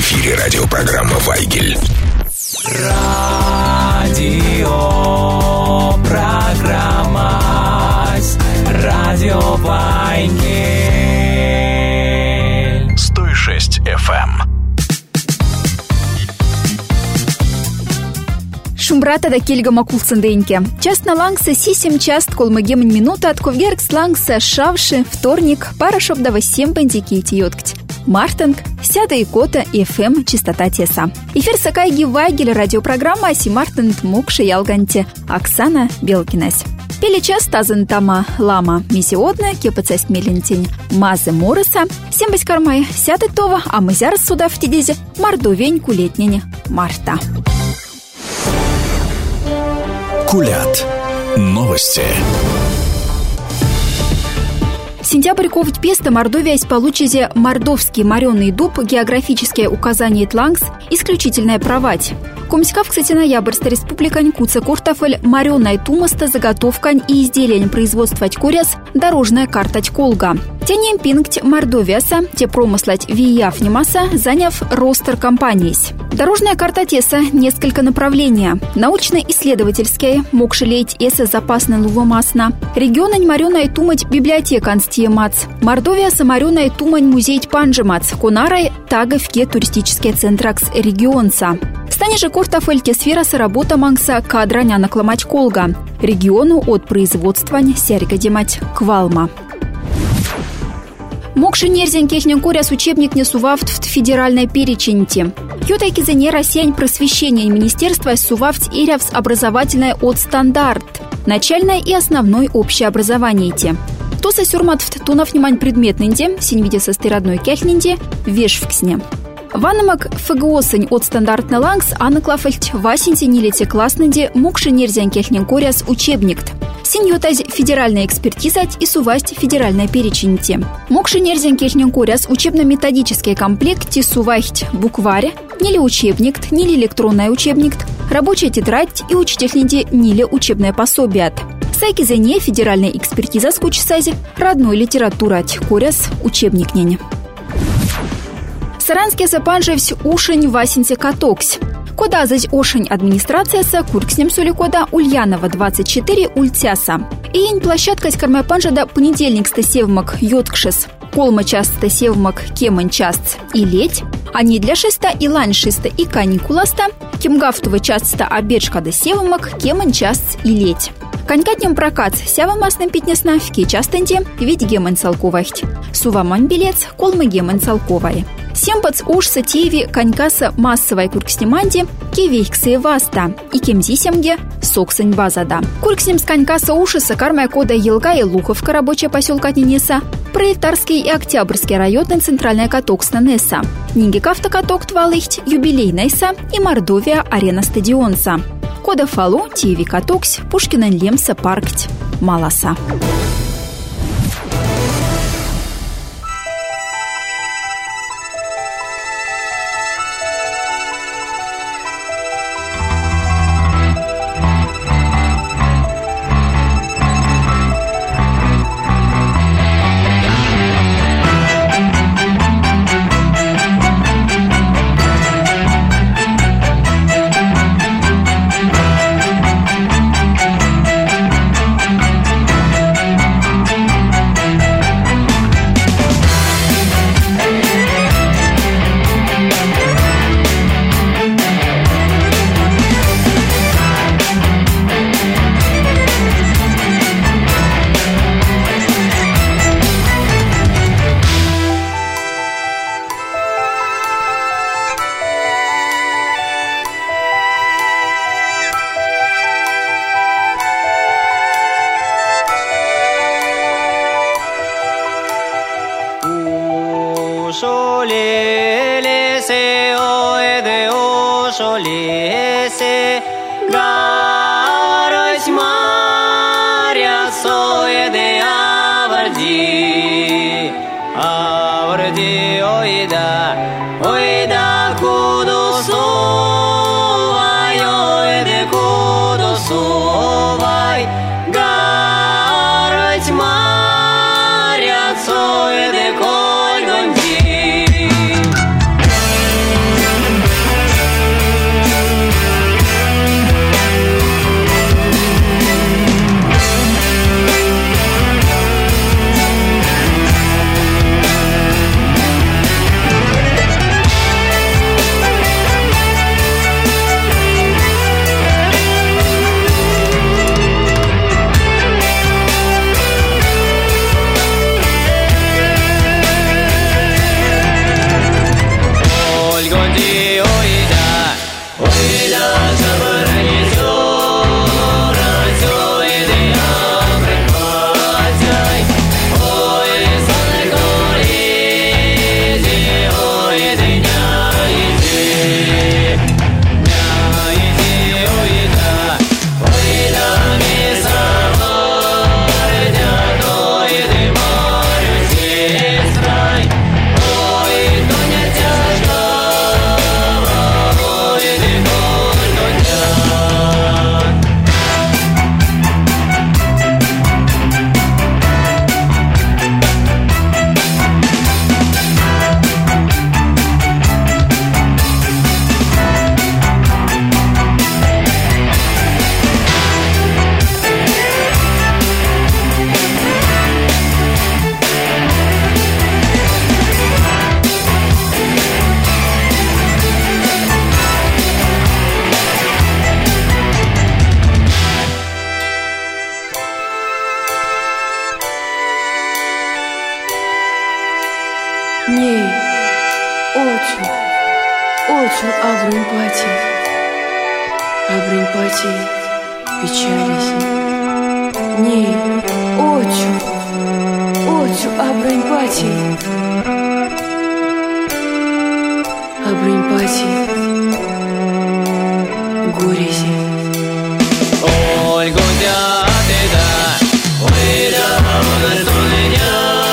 эфире радиопрограмма «Вайгель». Радиопрограмма «Радио Вайгель». 106 FM. Шумбрата да кельга макулсанденьке. Час на лангса сисем част колмагемень минута от ковгеркс лангса шавши вторник парашоп да 8 бандики йоткать. Мартинг, сяда и кота и ФМ частота теса. Эфир сакайги Вайгель радиопрограмма Аси Мартинг мукши ялганте Оксана Белкинась. Пели час тазан тама лама мисиодна кепацасть мелентень мазы мороса. Всем без кармай сяда това, а мы зараз сюда в тидезе мордовеньку летнень марта. Кулят. Новости. Сентябрь ковать песта Мордовия получизе мордовский мореный дуб, географическое указание тлангс, исключительная правать. Комськав, кстати, ноябрьста республикань куца кортофель, мореная тумаста, заготовкань и изделия производства коряс, дорожная карта колга. Тянем пинкт Мордовиаса, те промыслать вияв немаса, заняв ростер компаниис. Дорожная карта теса несколько направления. Научно-исследовательская, мокшелеть эса запасная лувомасна. Регионань мореная тумать библиотека анстиемац. Мордовиаса мореная тумань музей панжемац. Конарай таговке туристический центракс регионса. Стане же кортофельте сфера соработа мангса кадраня накламать колга. Региону от производства сярьга демать квалма. Мокши нерзень кехнен коряс учебник не сувавт в федеральной переченьте. Ютайки за не Россиянь просвещения министерства сувавт ирявс образовательное от стандарт. Начальное и основное общее образование те. То сосюрмат в тунав внимань предметненде, синь виде со стыродной кехненде, веш в ксне. Ванамак ФГОсень от стандартный лангс, анаклафальть васеньте нилете классненде, мокши нерзень кехнен коряс учебник. Синьотаз федеральная экспертизать и сувасть федеральная переченьте. Мокши нерзень кехнен коряс учебно-методический комплект ти сувахть букварь, нили учебник, нили электронный учебник, рабочая тетрадь и учительниде нили учебное пособие. Сайки за не федеральная экспертиза скучсази, родной литература коряс учебник нене. Саранский запанжевсь ушень васеньте катоксь. Кода зась ошень администрация са куркснем соликода Ульянова 24 ультяса. Иень площадка скармая панжада понедельник стасевмак йоткшес. Колма част стасевмак кемань част и ледь. А не для шеста и лань шеста и каникуласта. Кемгафтова част обедшка да севмак кемань част и ледь. Конькатнем прокат сява масным питнесна в частенде ведь гемань салковахть. Сувамань билец колма гемань салковай. Семпац уж сатеви конькаса массовой куркснеманде кевейксые васта и кемзисемге соксень базада. Куркснем с конькаса уши сакармая кода Елга и Луховка рабочая поселка Нинеса, Пролетарский и Октябрьский районный центральная катоксна Несса, Нингекафта каток твалыхть юбилейнайса и Мордовия арена стадионса. Кода фалу теви катокс Пушкина лемса паркть маласа. Очень абрынпати печалися. Не, очень абрынпати горези. Ой, гудя ты да, ой да, мудр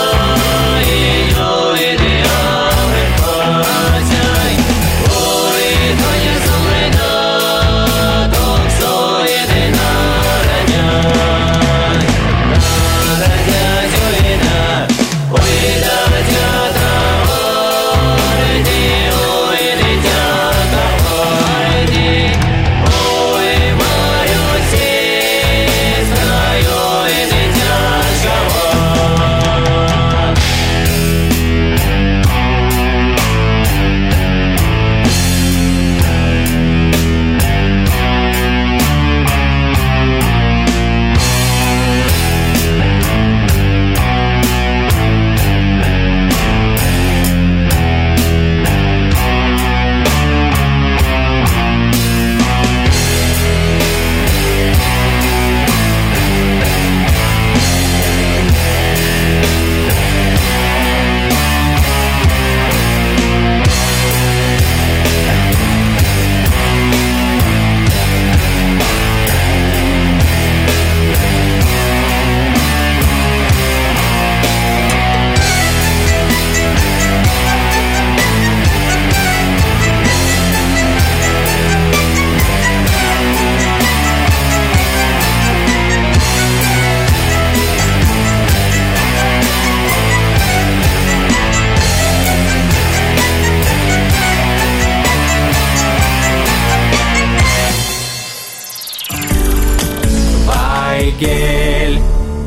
Вайгель.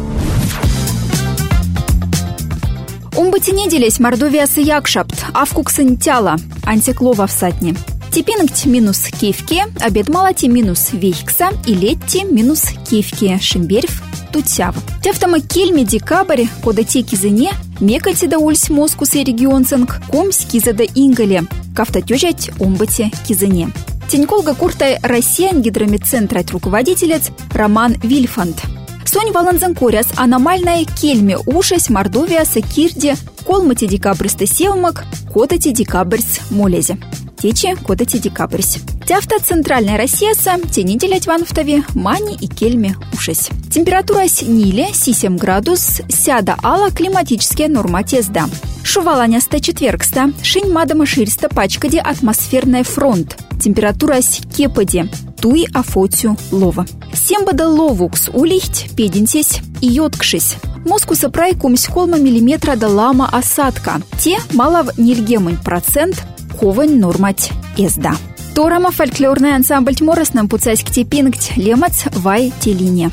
Умбати неделесь Мордовиясы якшапт, авкуксын тяла, антиклова в сатне. Типингть минус кевке, обед малати минус вейкса и летти минус кевке, шимберев тутяв. Тяфтама кельме декабрь, кода те кизыне, мекальти да ульс москус и регионцинг, комсь кизада ингале, кафтатюжать умбати кизыне. Теньколга куртай Россиян гидромедцентра руководителец Роман Вильфанд. Сонь валанзан коряс аномальная кельме ушась Мордовиясы кирде колмати декабрьсты севмак кодати декабрьс молезе. Течи кодати декабрьс. Тяфта центральная Россияса те неделять ванфтове мани и кельме ушась. Температура сниле 7 градус сяда ала климатические норма тезда. Шуваланя 104-ста, шинь мадама ширста пачкаде атмосферный фронт. Температура с кепаде, туи афотю лова. Сембада ловукс улихть, пединтесь и йоткшись. Москуса прайкумсь холма миллиметра да лама осадка. Те малов нильгемань процент, ховань нормать эзда. Торама фольклорный ансамбль тьморос нам пуцайск тепингть лемац вай телине.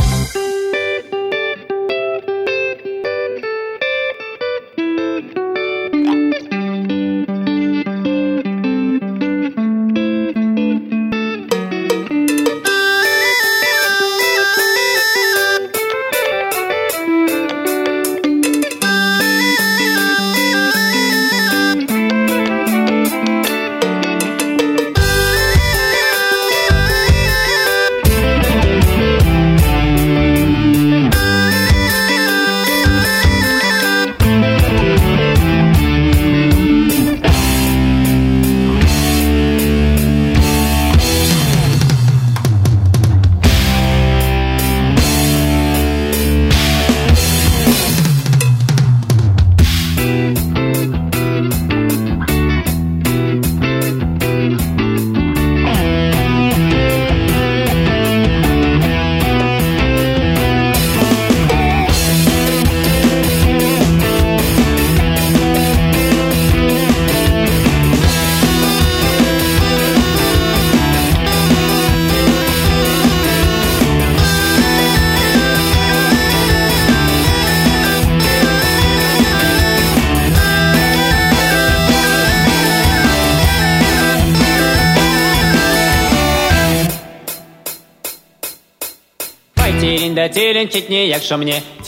Теленчитни, якщо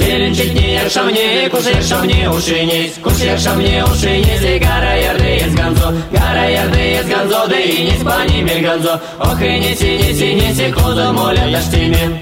мне, кушай, якщо мне уши несть, кушай, якщо мне уши несть, и гора ярды из ган ганзо, гара ярды из ганзоды и не спани мельганзо. Ох и неси, козу моля таштими.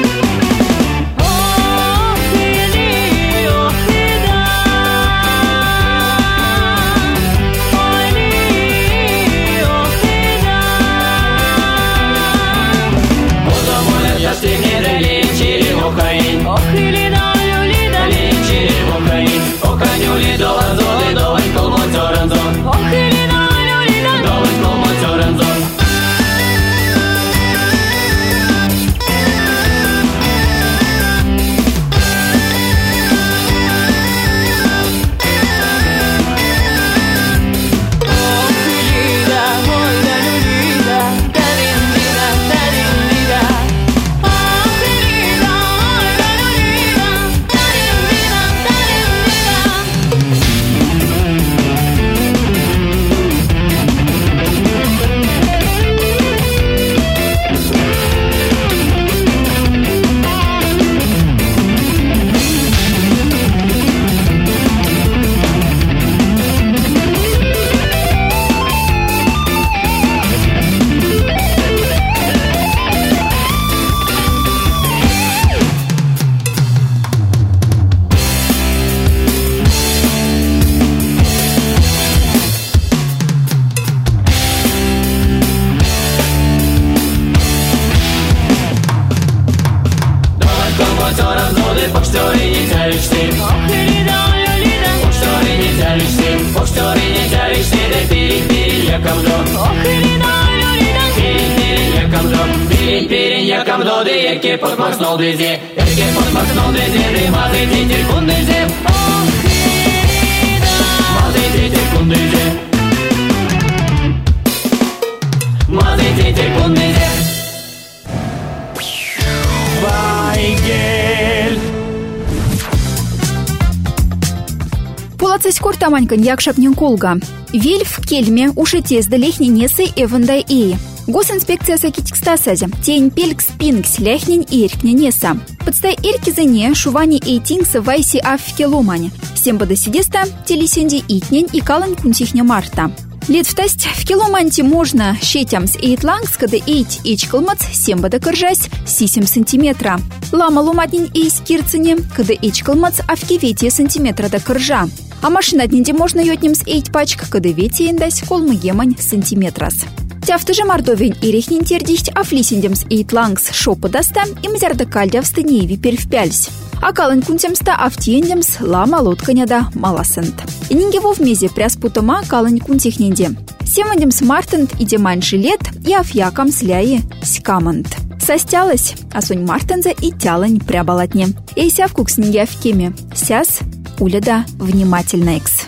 Таманькан якшапнин колга. Вельф кельме ушетез да лехни несы эвандай эй. Госинспекция сакитикстасази. Тень пелькс пинкс лехнин иркне неса. Подстай иркизене шувани эйтингса вайси афкеломани. Сембада сидеста телесенди итнен и калан кунтихня марта. Лет втасть в киломанте можно щетямс эйтлангс, когда эйт эйчкалмац сембада кыржась 7 сантиметра. Лама ломатнин эйс кирцене, когда эйчкалмац авкеветия сантиметра да кыржа. А машина дненде можно йотнемс эйт пачка, когда ветия индась колмы емань сантиметрас. Тяфты же мордовень и рехнин тердихть афлисиндемс эйтлангс шопа даста и мзярда кальдя в стынееви первпяльсь. А калын кунтемста автиендемс лама лотканяда маласент. И нингево в мезе пряспутома калын кунтехненде. Семандемс мартент и демань жилет и афьякам сляи скамант. Состялась, а сонь мартенза и тялань прябалатне. Эй сявкук с нинге афкеме. Сяс уляда внимательно экс.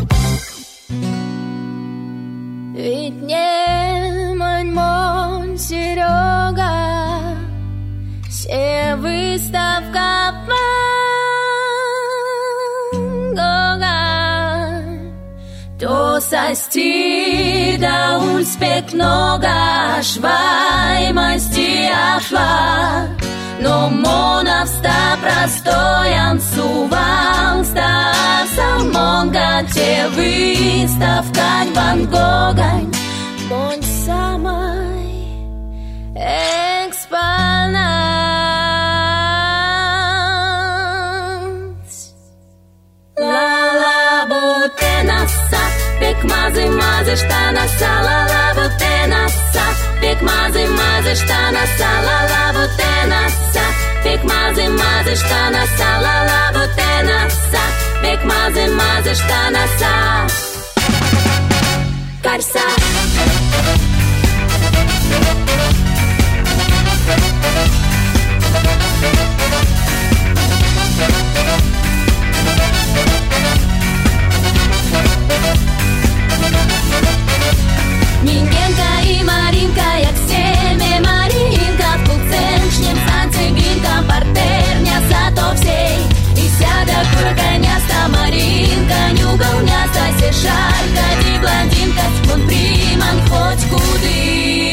Ведь не мон Серега, все выставка Ван Гога, то сости да ульспек нога, швай масти ашла. Но монавста простоян сувалста, самонга те выставка Ван Гога. Будь самой экспонат. Ла-ла бутенаса, пек-мазы штанаса, ла-ла бутенаса, пек-мазы штанаса, ла-ла бутенаса, пек-мазы штанаса, ла-ла бутенаса, пек-мазы штанаса. Карса. Мингенка и Маринка, як семя Маринка, в кулценшнем санцегинка, партерня зато всей. И сяда курганяста Маринка, нюгалняста сешарка, ди блондинка, он приман хоть куды.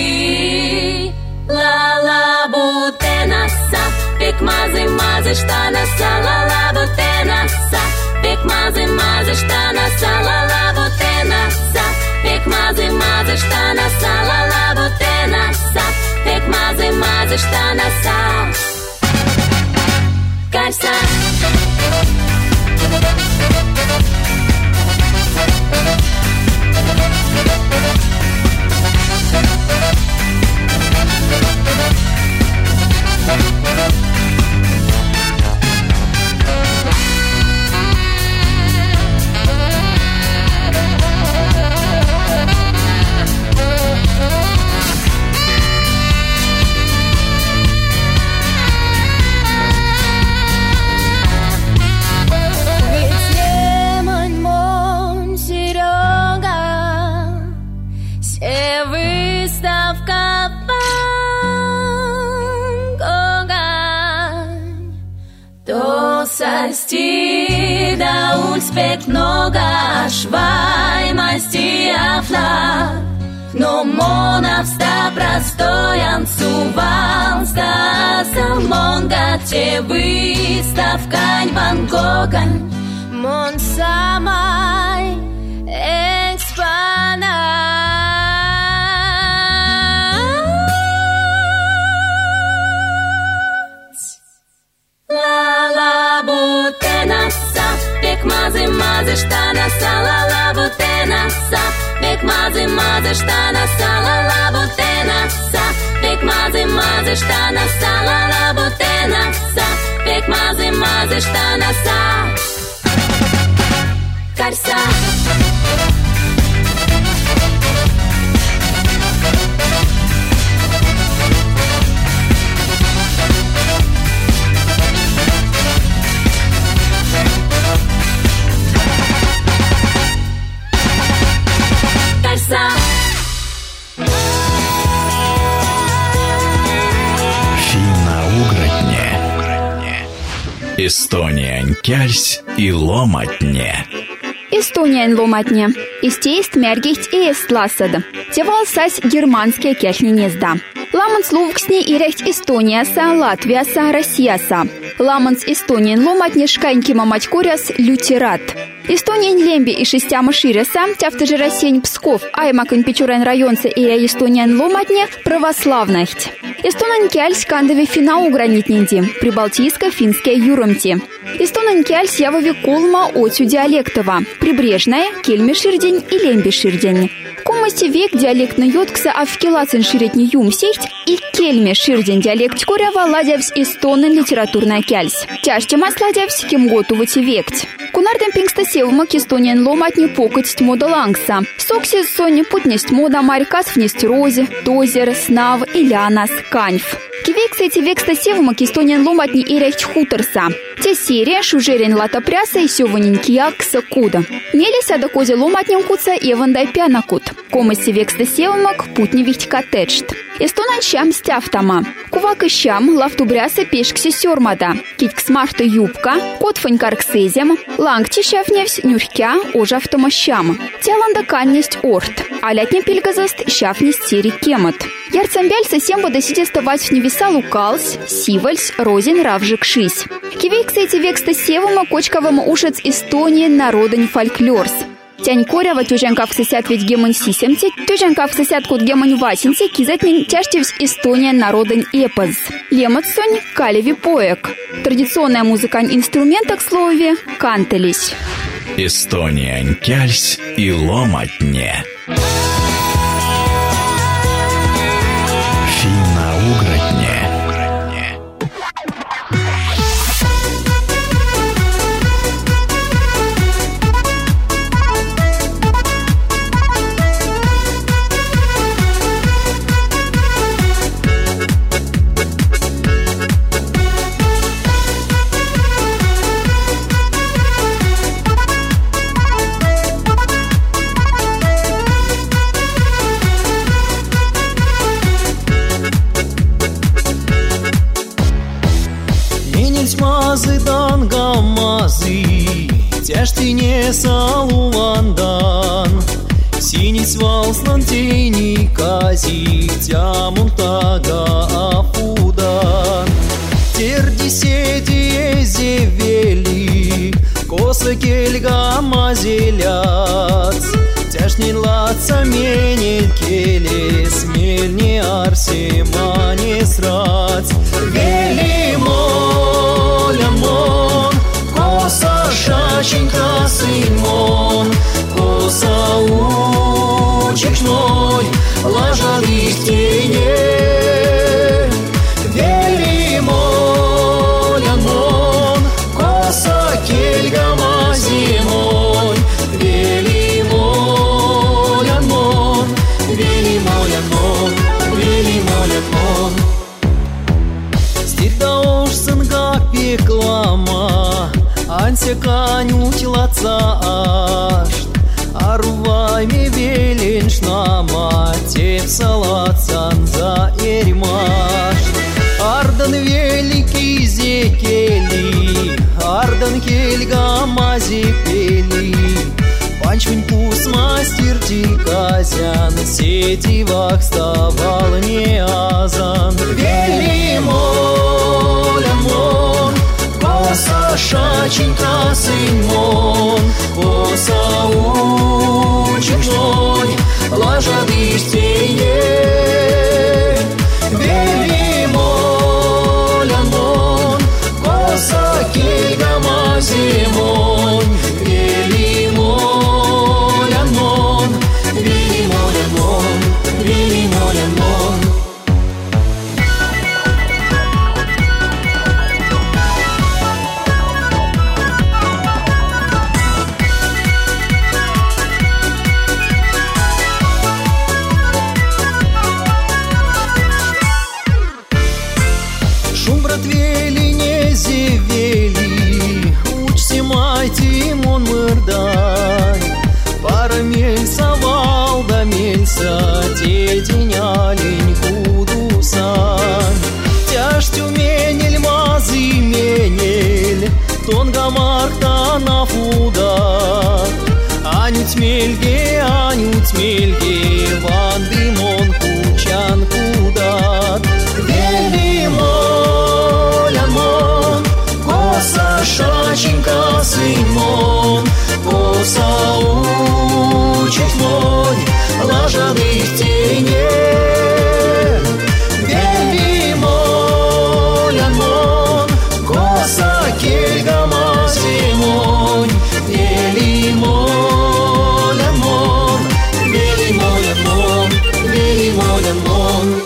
Ла-ла бутенаса, пек-мазы штанаса, ла-ла бутенаса, пек-мазы штанаса, ла-ла бутенаса, гости, да успех много шваймасти афла. Но монавста простоян сувалста, самонга те выставкань Бангкокань. Мон самай экспонат. Ла-ла бутенаса, пек мазе штанаса, ла-ла бутенаса. Пек мазе штанаса, ла-ла бутенаса. Пек мазе штанаса, ла-ла бутенаса. Пек мазе штанаса. Карса. Карса. Финно-угротне, Эстониан кяльсь и ломатне. Эстониан ломатне. Истеист мергихт и эстласад. Тевал сась германские кяшни незда. Ламанс лувксни и рехт Эстонияса, Латвияса, Россияса. Ламанс Эстониан ломатне шканьки мамать куряс лютерат. Эстониан лемби и шестяма ширяса, тяфтажи рассень Псков, аймакань печурайн районца и Эстониан ломатне православнахть. Эстонан кяльсь кандове финно-угранитненди, прибалтийско-финские юромти. Эстонан кяльсь явови колма отю диалектова, прибрежная, кельми-ширдень и лемби-ширдень. Комасти век диалектно йоткса авкелацин ширетни юмсесть и кельми-ширдень диалект корява ладявсь эстонан литературная кяльсь. Тяжтема сладявсь кем готовати векть. Кунардем пингста севмак эстониан ломатни покость мода лангса. Сокси сони путнесть мода марькас внесть розе, дозер, снав, илянас, каньф. Кивекс эти векста севмак эстониан ломатни и рехть хуторса. Те серия шужерен лата пряса и сёваненьки якса куда. Мелися до козе ломатнем куца евандай пянакут. Комаси векста севмак путни вихть катечт. Эстонан щам стяфтама. Кувак и щам лавтубряса пешкси сёрмада. Китьк смарта юбка, котфань карксезем, лангти щафневсь нюркя ожавтома щам. Теланда каннесть орт, а лятня пильгазаст щафнесть сери кемот. Ярцамбяль совсем бода сидеставать в невеса лукалс, сивальс, розин равжик шись. Кивейкс эти векста севума кочковым ушец Эстонии народань фольклорс. Тянь корява тюжанкав сосят ведь гемон сисемте, тюжанкав сосят кут гемон васенте, кизатнин тяжтевсь Эстония народань эпоз. Лемот сонь калеви поэк. Традиционная музыкань инструмента к слове кантелись. Эстониан кяльсь и ломатне. Финно-угротне. Тяжтине салуандан, синий свалслан тени кази, тямунтага афудан. Терди седи зевели, коса кельга мазеляц. Тяжнин лаца менен келе, смельне арсема не срац. Велимолямон, коса шаченька сымон, коса учечной, лажа листине. Велимолямон, коса кельга мазимон, велимолямон, велимолямон, велимолямон. Стирда уж сынга пеклама, ансе канють лацашт, арвайми веленшнама, теп салацан за эрмаш. Ардан великий зекели, ардан кельга мази пели. Панчунь пус мастер казян, сетивах вставал не азан. Вели молямон, коса шаченька сын мон, коса учик мой, лажады стене. Вели молямон, коса кельга мази мон, вели молямон, вели молямон, вели молямон. Шум братвели не зевели, учси майти мон мырдай. Пара мельса валда мельса, те денялень кудусан. Тяжтю менель мазы менель, тонга марта на фуда. Анють мельге, ванды мон кучан кудат. Вели молямон, коса шаченька сын мон, коса учит мой, лажады в тени. Вели молямон, коса кельга мази мон, вели молямон, вели молямон, вели молямон.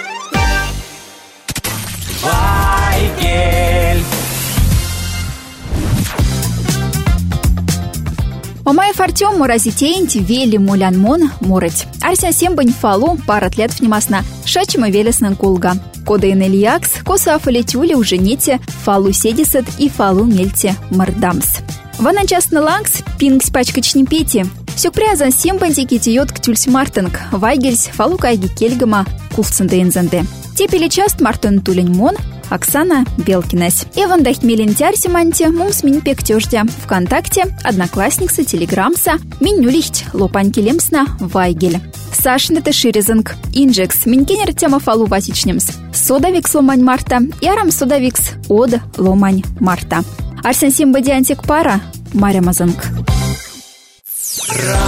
Мамаев Артем Муразитеинти вели мулянмон мурать. Арсен сембань фалу парат лет внимасна. Шачима велесна кулга. Кода инельякс, коса афалетюли уже нете, фалу седисет и фалу мельте мардамс. Вана частна лангс, пингс пачкачни пети. Сюкпрязан сембанти китиот ктюльс мартинг, вайгельс фалу кайги кельгама кулценде инзенде. Тепели част мартин туленьмон, Оксана Белкинес. Эван дахмелин тярсиманте, мумс мин пектёждя. ВКонтакте, Одноклассникса, Телеграмса, минь нулихть лопаньки лемсна Вайгель. Сашнете ширизанг. Инжекс, минькенер тема фалу васичнемс. Содавикс ломань марта, и арам содавикс од ломань марта. Арсен симбади антик пара, Маря Мазанг.